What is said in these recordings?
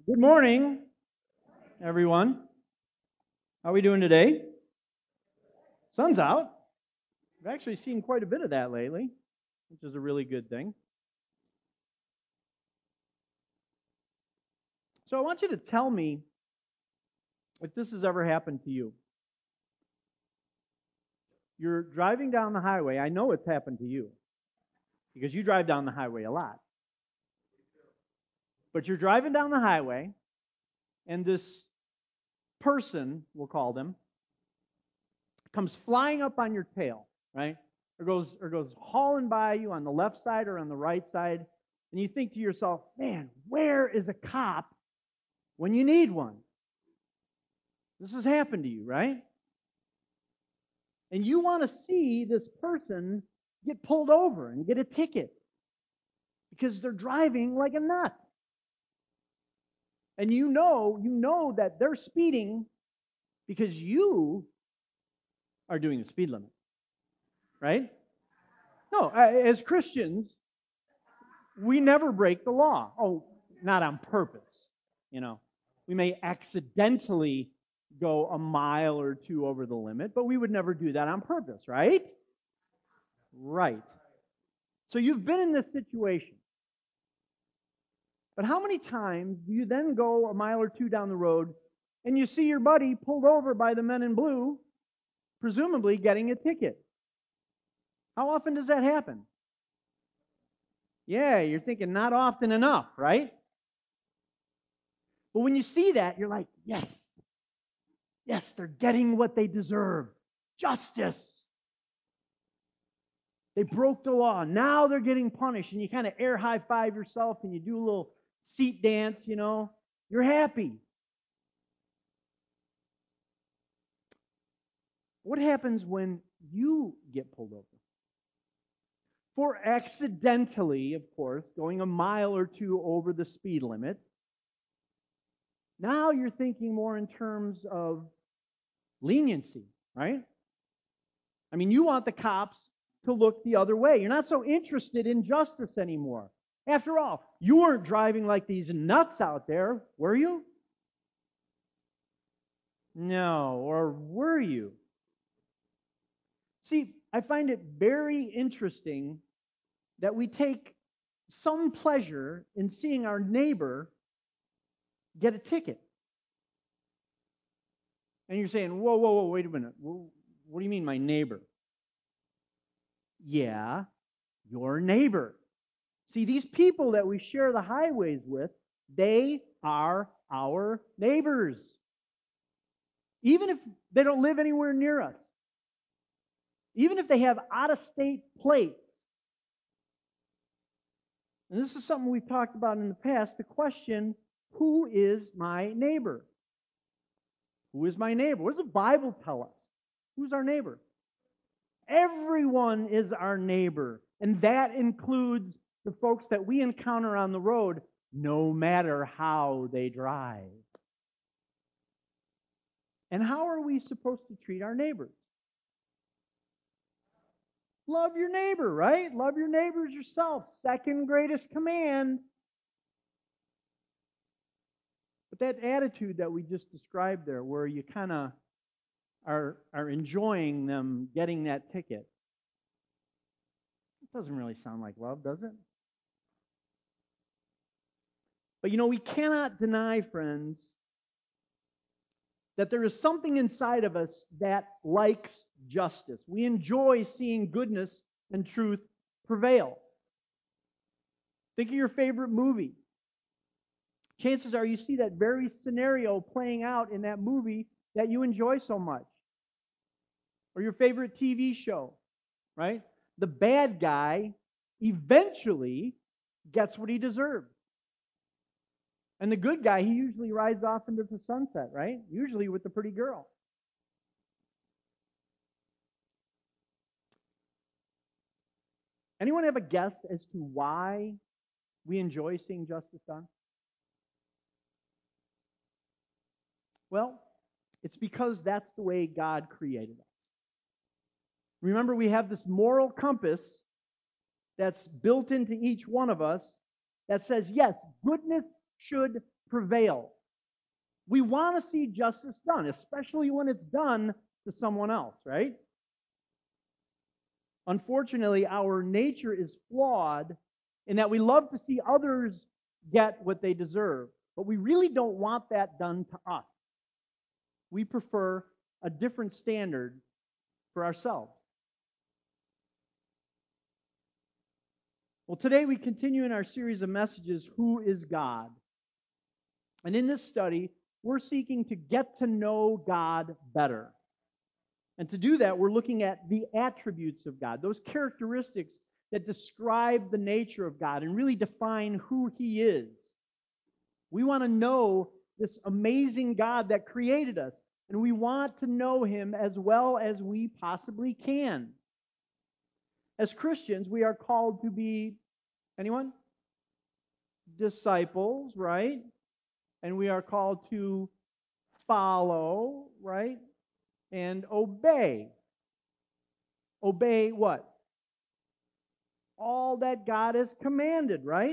Good morning, everyone. How are we doing today? Sun's out. I've actually seen quite a bit of that lately, which is a really good thing. So I want you to tell me if this has ever happened to you. You're driving down the highway. I know it's happened to you because you drive down the highway a lot. But you're driving down the highway, and this person, we'll call them, comes flying up on your tail, right? Or goes hauling by you on the left side or on the right side, and you think to yourself, man, where is a cop when you need one? This has happened to you, right? And you want to see this person get pulled over and get a ticket because they're driving like a nut. And you know that they're speeding because you are doing the speed limit, right? No, as Christians, we never break the law. Oh, not on purpose, you know. We may accidentally go a mile or two over the limit, but we would never do that on purpose, right? Right. So you've been in this situation. But how many times do you then go a mile or two down the road and you see your buddy pulled over by the men in blue, presumably getting a ticket? How often does that happen? Yeah, you're thinking not often enough, right? But when you see that, you're like, yes, yes, they're getting what they deserve. Justice. They broke the law. Now they're getting punished. And you kind of air high five yourself and you do a little seat dance, you know. You're happy. What happens when you get pulled over? For accidentally, of course, going a mile or two over the speed limit. Now you're thinking more in terms of leniency, right? I mean, you want the cops to look the other way. You're not so interested in justice anymore. After all, you weren't driving like these nuts out there, were you? No, or were you? See, I find it very interesting that we take some pleasure in seeing our neighbor get a ticket. And you're saying, whoa, whoa, whoa, wait a minute. What do you mean, my neighbor? Yeah, your neighbor. See, these people that we share the highways with, they are our neighbors. Even if they don't live anywhere near us, even if they have out of state plates. And this is something we've talked about in the past, the question, who is my neighbor? Who is my neighbor? What does the Bible tell us? Who's our neighbor? Everyone is our neighbor. And that includes the folks that we encounter on the road, no matter how they drive. And how are we supposed to treat our neighbors? Love your neighbor, right? Love your neighbors yourself. Second greatest command. But that attitude that we just described there, where you kind of are enjoying them getting that ticket, it doesn't really sound like love, does it? But we cannot deny, friends, that there is something inside of us that likes justice. We enjoy seeing goodness and truth prevail. Think of your favorite movie. Chances are you see that very scenario playing out in that movie that you enjoy so much. Or your favorite TV show, right? The bad guy eventually gets what he deserves. And the good guy, he usually rides off into the sunset, right? Usually with the pretty girl. Anyone have a guess as to why we enjoy seeing justice done? Well, it's because that's the way God created us. Remember, we have this moral compass that's built into each one of us that says, yes, goodness should prevail. We want to see justice done, especially when it's done to someone else, right? Unfortunately, our nature is flawed in that we love to see others get what they deserve, but we really don't want that done to us. We prefer a different standard for ourselves. Well, today we continue in our series of messages, Who is God? And in this study, we're seeking to get to know God better. And to do that, we're looking at the attributes of God, those characteristics that describe the nature of God and really define who He is. We want to know this amazing God that created us, and we want to know Him as well as we possibly can. As Christians, we are called to be, anyone? Disciples, right? And we are called to follow, right? And obey. Obey what? All that God has commanded, right?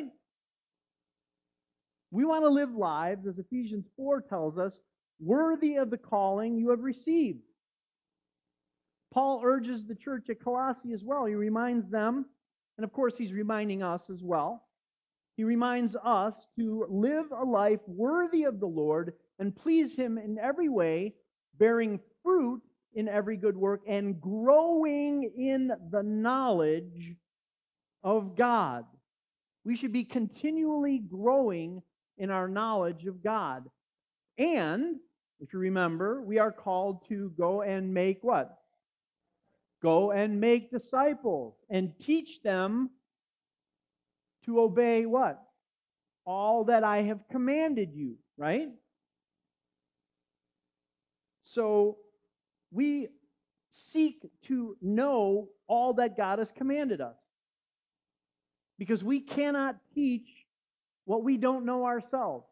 We want to live lives, as Ephesians 4 tells us, worthy of the calling you have received. Paul urges the church at Colossae as well. He reminds them, and of course he's reminding us as well. He reminds us to live a life worthy of the Lord and please Him in every way, bearing fruit in every good work and growing in the knowledge of God. We should be continually growing in our knowledge of God. And, if you remember, we are called to go and make what? Go and make disciples and teach them to obey what? All that I have commanded you, right? So we seek to know all that God has commanded us. Because we cannot teach what we don't know ourselves.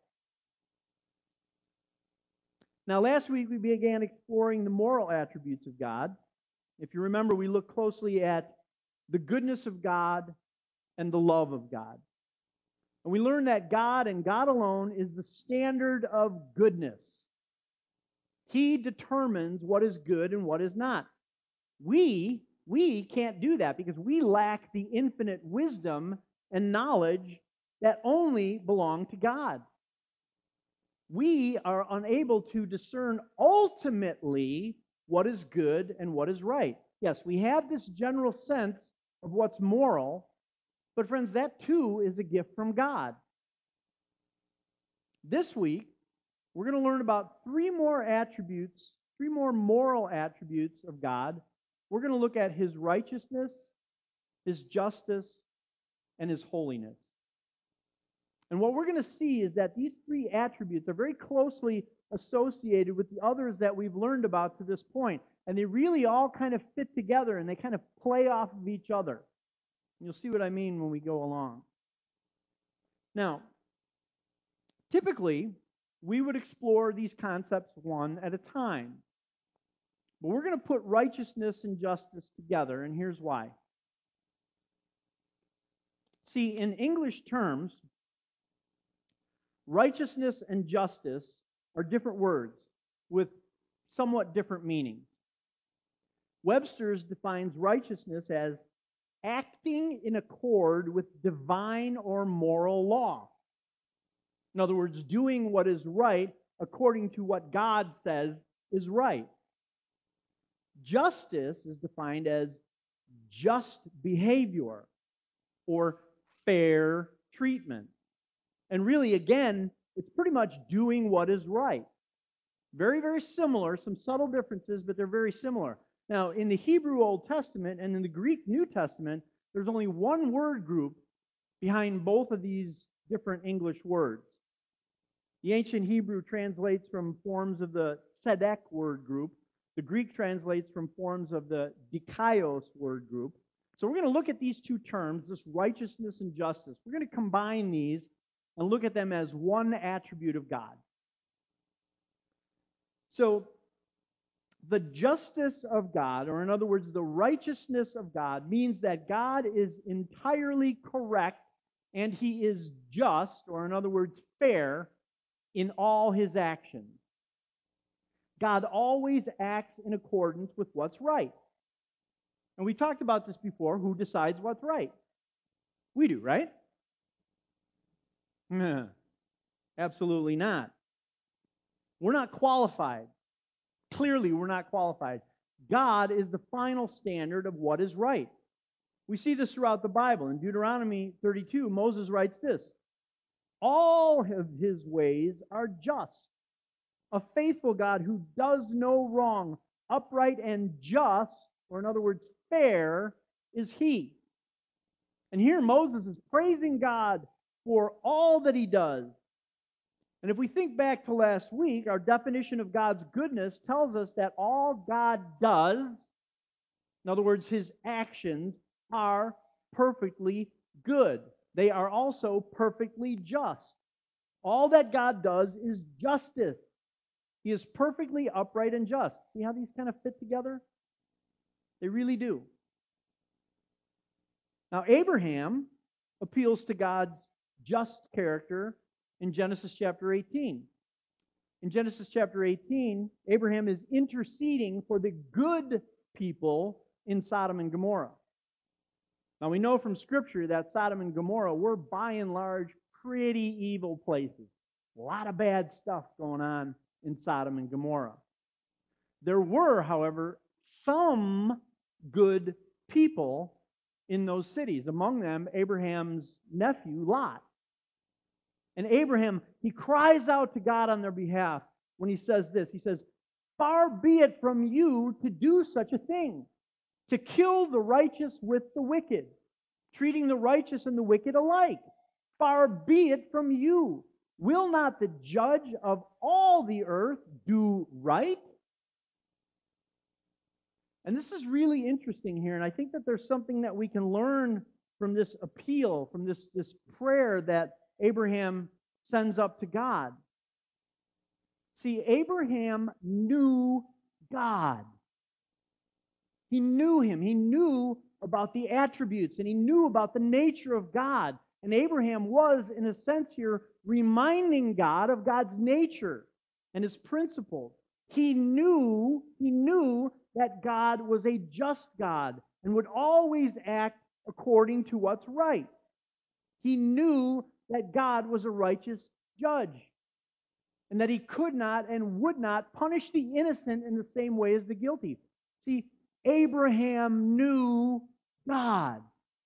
Now, last week we began exploring the moral attributes of God. If you remember, we looked closely at the goodness of God and the love of God. And we learned that God and God alone is the standard of goodness. He determines what is good and what is not. We can't do that because we lack the infinite wisdom and knowledge that only belong to God. We are unable to discern ultimately what is good and what is right. Yes, we have this general sense of what's moral, but friends, that too is a gift from God. This week, we're going to learn about three more moral attributes of God. We're going to look at His righteousness, His justice, and His holiness. And what we're going to see is that these three attributes are very closely associated with the others that we've learned about to this point. And they really all kind of fit together and they kind of play off of each other. You'll see what I mean when we go along. Now, typically, we would explore these concepts one at a time. But we're going to put righteousness and justice together, and here's why. See, in English terms, righteousness and justice are different words with somewhat different meanings. Webster's defines righteousness as acting in accord with divine or moral law. In other words, doing what is right according to what God says is right. Justice is defined as just behavior or fair treatment. And really, again, it's pretty much doing what is right. Very, very similar, some subtle differences, but they're very similar. Now, in the Hebrew Old Testament and in the Greek New Testament, there's only one word group behind both of these different English words. The ancient Hebrew translates from forms of the tzedek word group. The Greek translates from forms of the dikaios word group. So we're going to look at these two terms, this righteousness and justice. We're going to combine these and look at them as one attribute of God. So, the justice of God, or in other words, the righteousness of God, means that God is entirely correct and He is just, or in other words, fair, in all his actions. God always acts in accordance with what's right. And we talked about this before. Who decides what's right? We do, right? Nah, absolutely not. We're not qualified. Clearly, we're not qualified. God is the final standard of what is right. We see this throughout the Bible. In Deuteronomy 32, Moses writes this: all of his ways are just. A faithful God who does no wrong, upright and just, or in other words, fair, is he. And here Moses is praising God for all that he does. And if we think back to last week, our definition of God's goodness tells us that all God does, in other words, his actions, are perfectly good. They are also perfectly just. All that God does is justice. He is perfectly upright and just. See how these kind of fit together? They really do. Now, Abraham appeals to God's just character in Genesis chapter 18. In Genesis chapter 18, Abraham is interceding for the good people in Sodom and Gomorrah. Now, we know from Scripture that Sodom and Gomorrah were by and large pretty evil places. A lot of bad stuff going on in Sodom and Gomorrah. There were, however, some good people in those cities. Among them, Abraham's nephew, Lot. And Abraham, he cries out to God on their behalf when he says this. He says, "Far be it from you to do such a thing, to kill the righteous with the wicked, treating the righteous and the wicked alike. Far be it from you. Will not the judge of all the earth do right?" And this is really interesting here, and I think that there's something that we can learn from this appeal, from this prayer that Abraham sends up to God. See, Abraham knew God. He knew him. He knew about the attributes, and he knew about the nature of God. And Abraham was, in a sense here, reminding God of God's nature and his principles. He knew that God was a just God and would always act according to what's right. He knew that God was a righteous judge and that he could not and would not punish the innocent in the same way as the guilty. See, Abraham knew God.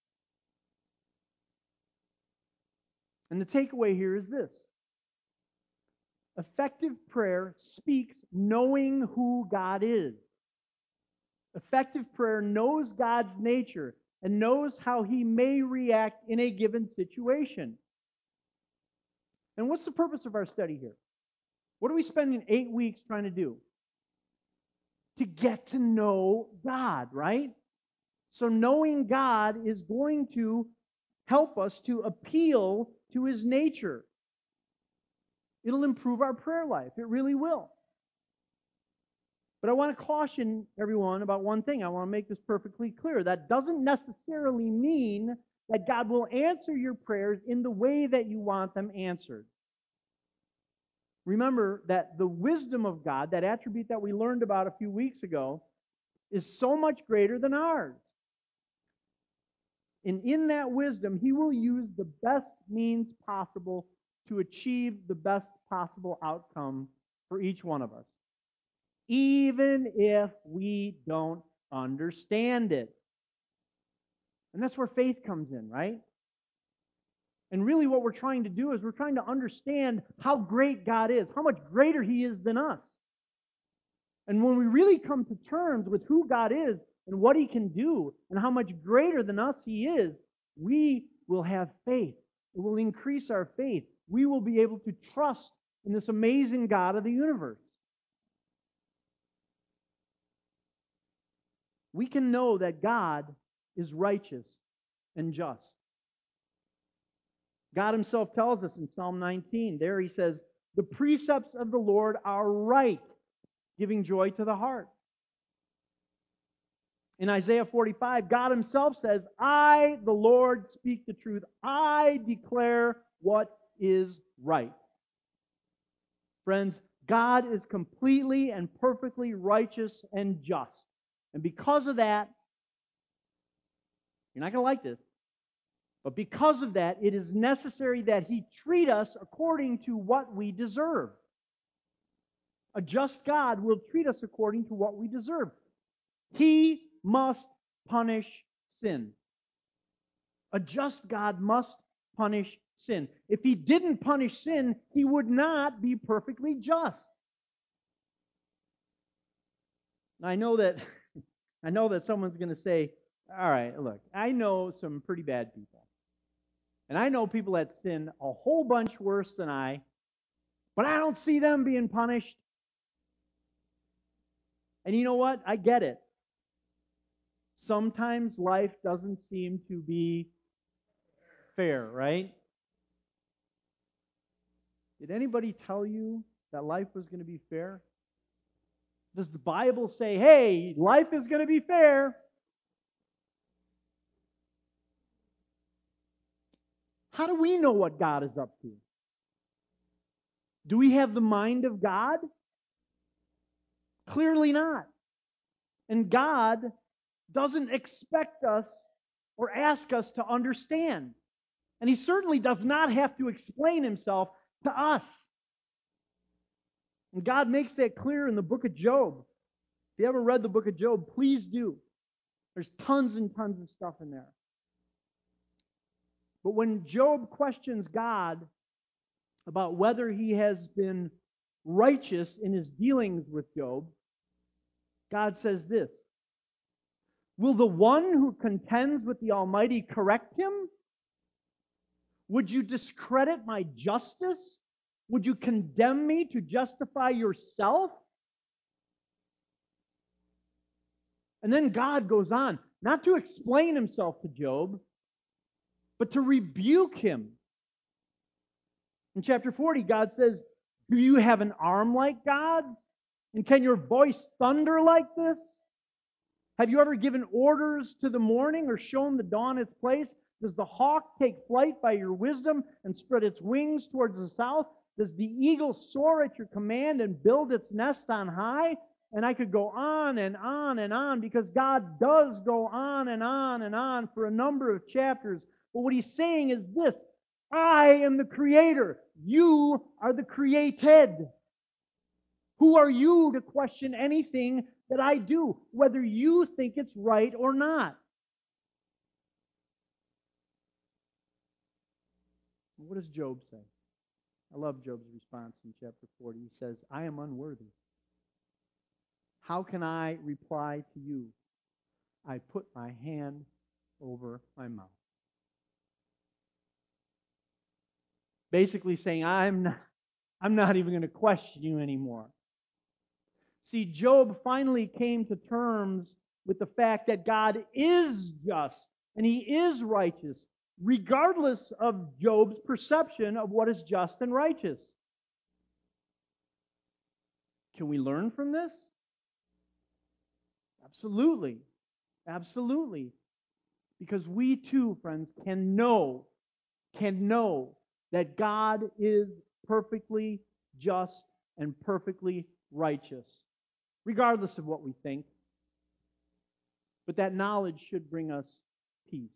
And the takeaway here is this: effective prayer speaks knowing who God is. Effective prayer knows God's nature and knows how he may react in a given situation. And what's the purpose of our study here? What are we spending 8 weeks trying to do? To get to know God, right? So knowing God is going to help us to appeal to his nature. It'll improve our prayer life. It really will. But I want to caution everyone about one thing. I want to make this perfectly clear. That doesn't necessarily mean that God will answer your prayers in the way that you want them answered. Remember that the wisdom of God, that attribute that we learned about a few weeks ago, is so much greater than ours. And in that wisdom, he will use the best means possible to achieve the best possible outcome for each one of us, even if we don't understand it. And that's where faith comes in, right? And really what we're trying to do is we're trying to understand how great God is, how much greater he is than us. And when we really come to terms with who God is and what he can do and how much greater than us he is, we will have faith. It will increase our faith. We will be able to trust in this amazing God of the universe. We can know that God is righteous and just. God himself tells us in Psalm 19, there he says, "The precepts of the Lord are right, giving joy to the heart." In Isaiah 45, God himself says, "I, the Lord, speak the truth. I declare what is right." Friends, God is completely and perfectly righteous and just. And because of that, you're not going to like this, but because of that, it is necessary that He treat us according to what we deserve. A just God will treat us according to what we deserve. He must punish sin. A just God must punish sin. If He didn't punish sin, He would not be perfectly just. Now, I know that someone's going to say, all right, look, I know some pretty bad people. And I know people that sin a whole bunch worse than I, but I don't see them being punished. And you know what? I get it. Sometimes life doesn't seem to be fair, right? Did anybody tell you that life was going to be fair? Does the Bible say, hey, life is going to be fair? How do we know what God is up to? Do we have the mind of God? Clearly not. And God doesn't expect us or ask us to understand. And He certainly does not have to explain Himself to us. And God makes that clear in the book of Job. If you ever read the book of Job, please do. There's tons and tons of stuff in there. But when Job questions God about whether He has been righteous in His dealings with Job, God says this: will the one who contends with the Almighty correct him? Would you discredit my justice? Would you condemn me to justify yourself? And then God goes on, not to explain Himself to Job, but to rebuke him. In chapter 40, God says, do you have an arm like God's? And can your voice thunder like this? Have you ever given orders to the morning or shown the dawn its place? Does the hawk take flight by your wisdom and spread its wings towards the south? Does the eagle soar at your command and build its nest on high? And I could go on and on and on, because God does go on and on and on for a number of chapters. But what He's saying is this: I am the Creator. You are the created. Who are you to question anything that I do, whether you think it's right or not? What does Job say? I love Job's response in chapter 40. He says, I am unworthy. How can I reply to you? I put my hand over my mouth. Basically saying, I'm not even going to question you anymore. See, Job finally came to terms with the fact that God is just and He is righteous, regardless of Job's perception of what is just and righteous. Can we learn from this? Absolutely. Absolutely. Because we too, friends, can know that God is perfectly just and perfectly righteous, regardless of what we think. But that knowledge should bring us peace.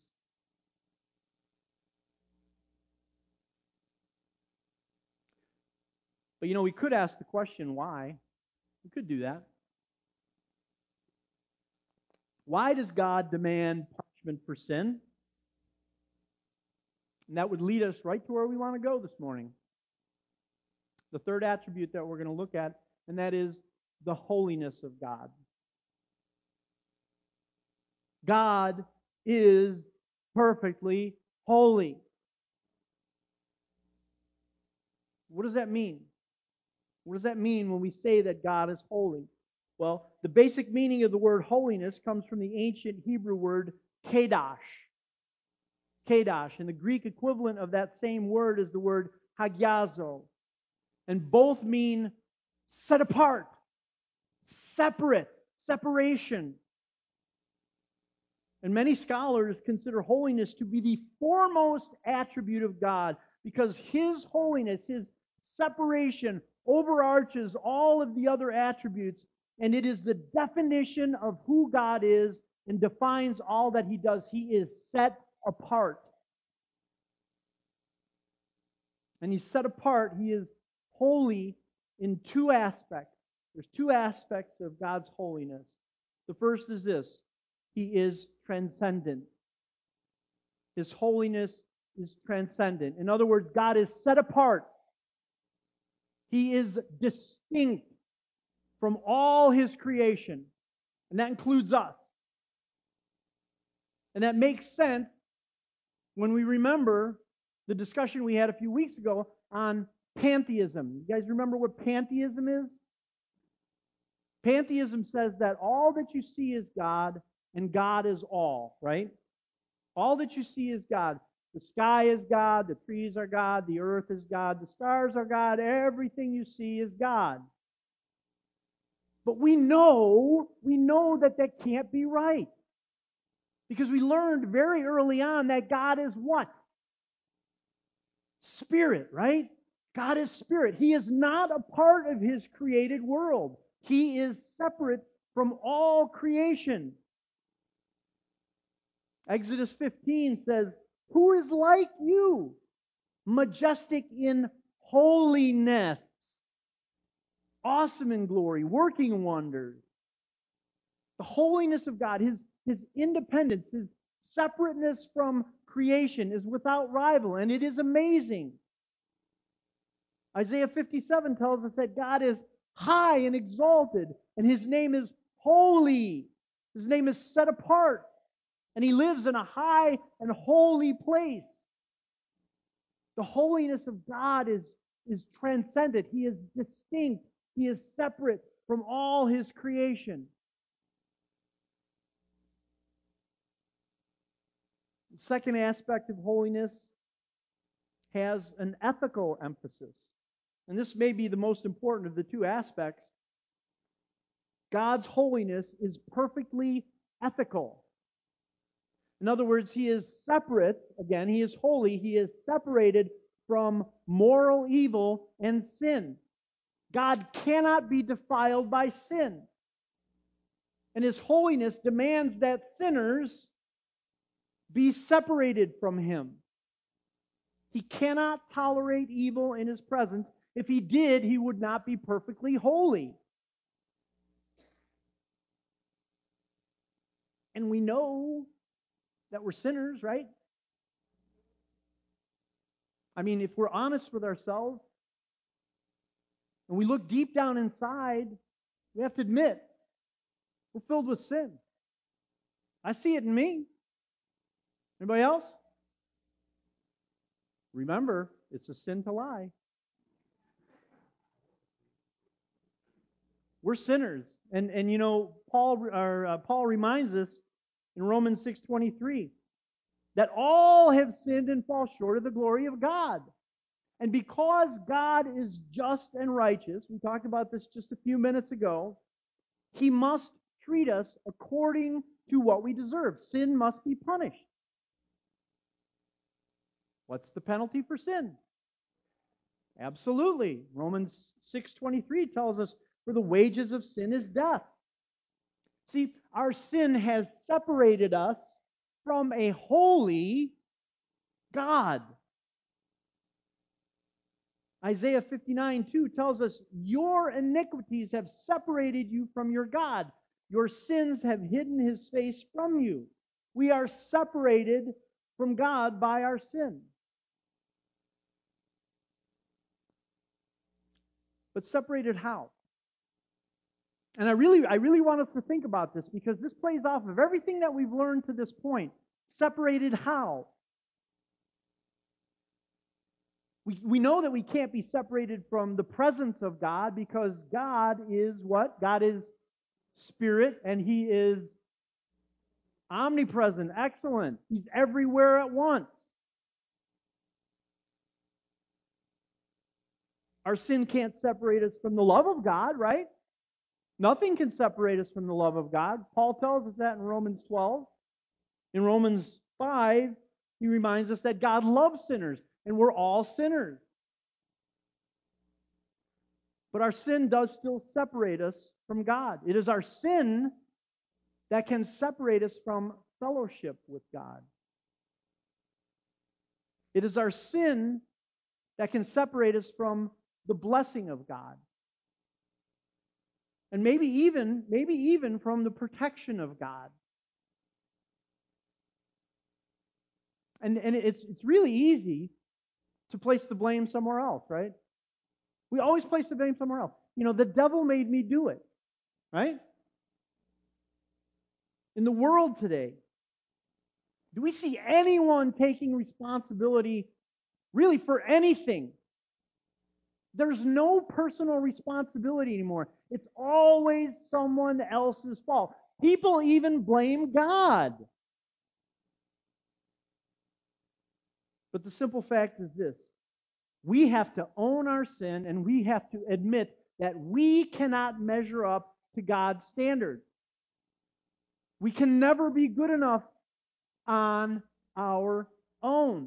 But we could ask the question, why? We could do that. Why does God demand punishment for sin? And that would lead us right to where we want to go this morning. The third attribute that we're going to look at, and that is the holiness of God. God is perfectly holy. What does that mean? What does that mean when we say that God is holy? Well, the basic meaning of the word holiness comes from the ancient Hebrew word kadosh. Kadosh. And the Greek equivalent of that same word is the word hagiazo. And both mean set apart, separate, separation. And many scholars consider holiness to be the foremost attribute of God, because His holiness, His separation, overarches all of the other attributes, and it is the definition of who God is and defines all that He does. He is set apart. And He's set apart. He is holy in two aspects. There's two aspects of God's holiness. The first is this: He is transcendent. His holiness is transcendent. In other words, God is set apart. He is distinct from all His creation. And that includes us. And that makes sense when we remember the discussion we had a few weeks ago on pantheism. You guys remember what pantheism is? Pantheism says that all that you see is God, and God is all, right? All that you see is God. The sky is God, the trees are God, the earth is God, the stars are God, everything you see is God. But we know that that can't be right. Because we learned very early on that God is what? Spirit, right? God is spirit. He is not a part of His created world. He is separate from all creation. Exodus 15 says, "Who is like you, majestic in holiness, awesome in glory, working wonders." The holiness of God, His independence, His separateness from creation is without rival, and it is amazing. Isaiah 57 tells us that God is high and exalted, and His name is holy. His name is set apart, and He lives in a high and holy place. The holiness of God is transcendent. He is distinct. He is separate from all His creation. The second aspect of holiness has an ethical emphasis. And this may be the most important of the two aspects. God's holiness is perfectly ethical. In other words, He is separate, again, He is holy, He is separated from moral evil and sin. God cannot be defiled by sin. And His holiness demands that sinners be separated from Him. He cannot tolerate evil in His presence. If He did, He would not be perfectly holy. And we know that we're sinners, right? I mean, if we're honest with ourselves, and we look deep down inside, we have to admit, we're filled with sin. I see it in me. Anybody else? Remember, it's a sin to lie. We're sinners. And you know, Paul reminds us in Romans 6:23 that all have sinned and fall short of the glory of God. And because God is just and righteous, we talked about this just a few minutes ago, He must treat us according to what we deserve. Sin must be punished. What's the penalty for sin? Absolutely. Romans 6:23 tells us, "For the wages of sin is death." See, our sin has separated us from a holy God. Isaiah 59:2 tells us, "Your iniquities have separated you from your God. Your sins have hidden His face from you." We are separated from God by our sin. But separated how? And I really want us to think about this, because this plays off of everything that we've learned to this point. Separated how? We know that we can't be separated from the presence of God, because God is what? God is spirit, and He is omnipresent. Excellent. He's everywhere at once. Our sin can't separate us from the love of God, right? Nothing can separate us from the love of God. Paul tells us that in Romans 12. In Romans 5, he reminds us that God loves sinners, and we're all sinners. But our sin does still separate us from God. It is our sin that can separate us from fellowship with God. It is our sin that can separate us from the blessing of God. And maybe even from the protection of God. And it's really easy to place the blame somewhere else, right? We always place the blame somewhere else. The devil made me do it, right? In the world today, do we see anyone taking responsibility really for anything? There's no personal responsibility anymore. It's always someone else's fault. People even blame God. But the simple fact is this: we have to own our sin, and we have to admit that we cannot measure up to God's standard. We can never be good enough on our own.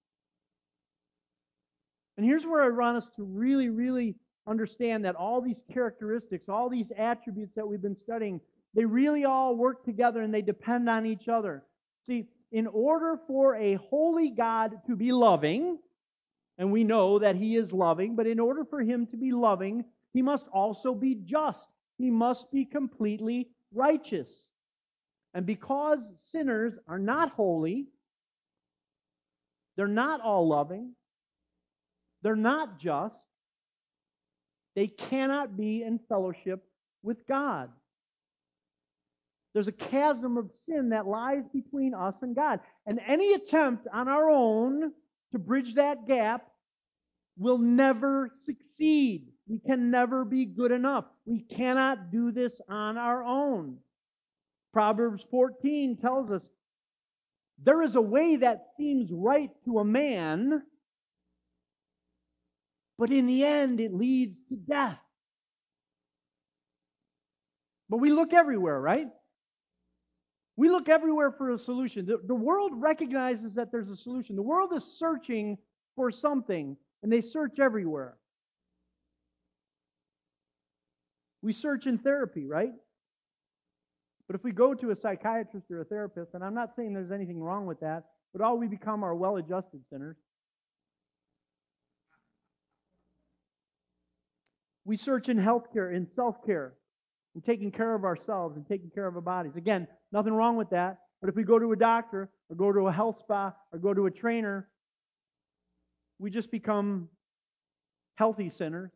And here's where I want us to really, really understand that all these characteristics, all these attributes that we've been studying, they really all work together and they depend on each other. See, in order for a holy God to be loving, and we know that He is loving, but in order for Him to be loving, He must also be just. He must be completely righteous. And because sinners are not holy, they're not all loving, they're not just, they cannot be in fellowship with God. There's a chasm of sin that lies between us and God. And any attempt on our own to bridge that gap will never succeed. We can never be good enough. We cannot do this on our own. Proverbs 14 tells us, there is a way that seems right to a man, but in the end it leads to death. But we look everywhere, right? We look everywhere for a solution. The world recognizes that there's a solution. The world is searching for something, and they search everywhere. We search in therapy, right? But if we go to a psychiatrist or a therapist, and I'm not saying there's anything wrong with that, but all we become are well-adjusted sinners. We search in healthcare, in self-care, in taking care of ourselves and taking care of our bodies. Again, nothing wrong with that. But if we go to a doctor or go to a health spa or go to a trainer, we just become healthy sinners.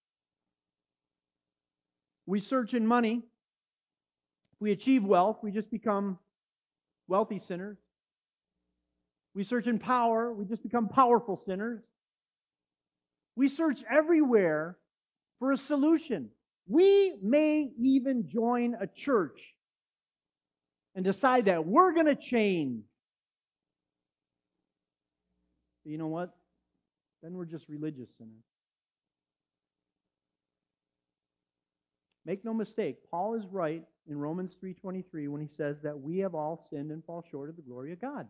We search in money. If we achieve wealth, we just become wealthy sinners. We search in power. We just become powerful sinners. We search everywhere for a solution. We may even join a church and decide that we're going to change. But you know what? Then we're just religious sinners. Make no mistake, Paul is right in Romans 3:23 when he says that we have all sinned and fall short of the glory of God.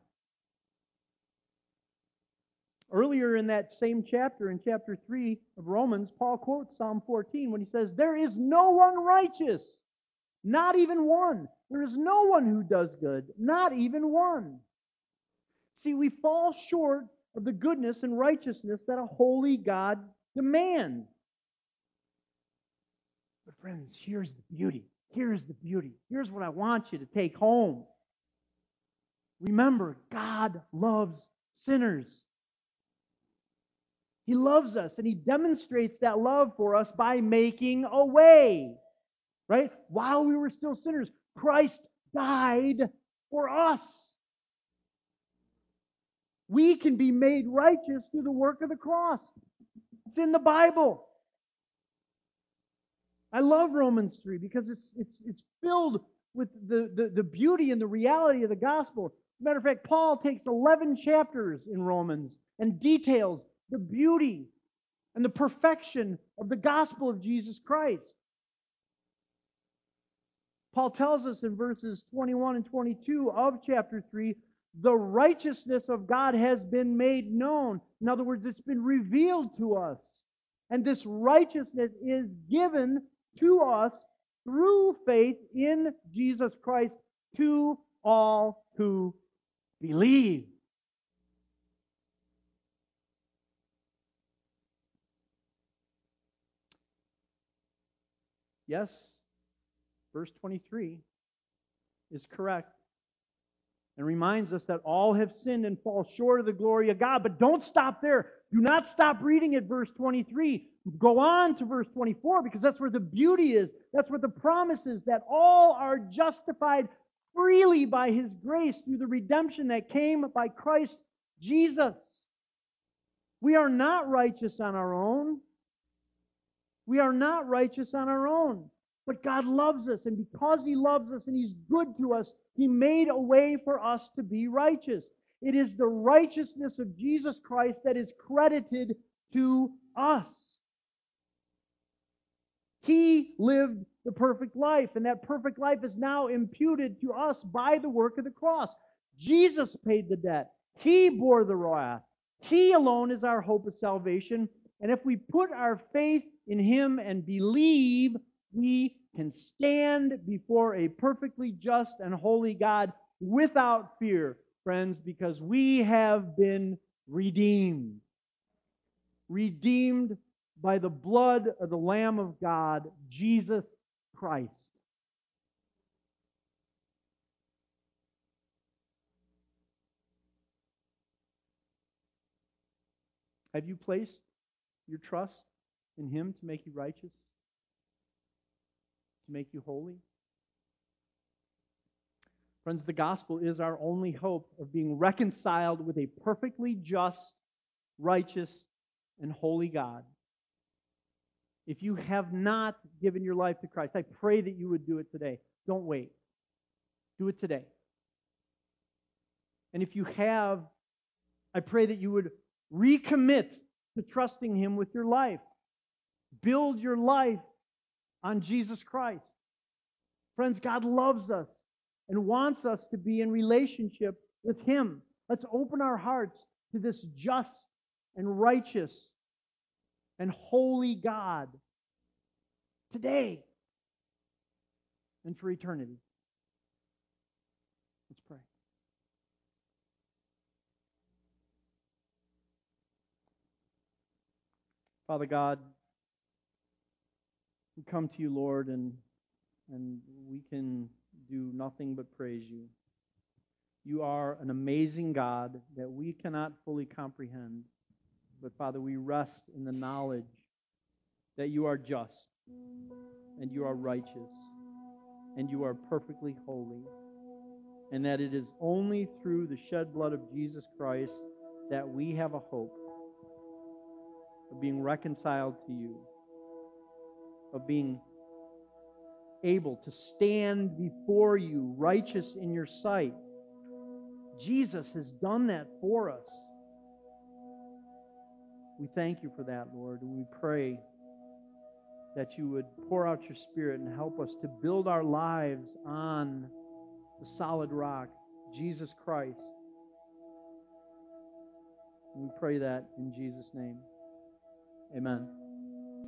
Earlier in that same chapter, in chapter 3 of Romans, Paul quotes Psalm 14 when he says, there is no one righteous, not even one. There is no one who does good, not even one. See, we fall short of the goodness and righteousness that a holy God demands. But friends, here's the beauty. Here's the beauty. Here's what I want you to take home. Remember, God loves sinners. He loves us, and He demonstrates that love for us by making a way. Right? While we were still sinners, Christ died for us. We can be made righteous through the work of the cross. It's in the Bible. I love Romans 3 because it's filled with the beauty and the reality of the gospel. As a matter of fact, Paul takes 11 chapters in Romans and details the beauty and the perfection of the gospel of Jesus Christ. Paul tells us in verses 21 and 22 of chapter 3, the righteousness of God has been made known. In other words, it's been revealed to us. And this righteousness is given to us through faith in Jesus Christ to all who believe. Yes, verse 23 is correct and reminds us that all have sinned and fall short of the glory of God. But don't stop there. Do not stop reading at verse 23. Go on to verse 24 because that's where the beauty is. That's where the promise is that all are justified freely by His grace through the redemption that came by Christ Jesus. We are not righteous on our own. We are not righteous on our own. But God loves us, and because He loves us and He's good to us, He made a way for us to be righteous. It is the righteousness of Jesus Christ that is credited to us. He lived the perfect life, and that perfect life is now imputed to us by the work of the cross. Jesus paid the debt. He bore the wrath. He alone is our hope of salvation. And if we put our faith in Him and believe, we can stand before a perfectly just and holy God without fear, friends, because we have been redeemed. Redeemed by the blood of the Lamb of God, Jesus Christ. Have you placed your trust in Him to make you righteous? To make you holy? Friends, the gospel is our only hope of being reconciled with a perfectly just, righteous, and holy God. If you have not given your life to Christ, I pray that you would do it today. Don't wait. Do it today. And if you have, I pray that you would recommit to trusting Him with your life. Build your life on Jesus Christ. Friends, God loves us and wants us to be in relationship with Him. Let's open our hearts to this just and righteous and holy God today and for eternity. Let's pray. Father God, we come to you, Lord, and we can do nothing but praise you. You are an amazing God that we cannot fully comprehend. But Father, we rest in the knowledge that you are just and you are righteous and you are perfectly holy, and that it is only through the shed blood of Jesus Christ that we have a hope of being reconciled to you, of being able to stand before you righteous in your sight. Jesus has done that for us. We thank you for that, Lord, and we pray that you would pour out your Spirit and help us to build our lives on the solid rock, Jesus Christ. And we pray that in Jesus' name. Amen.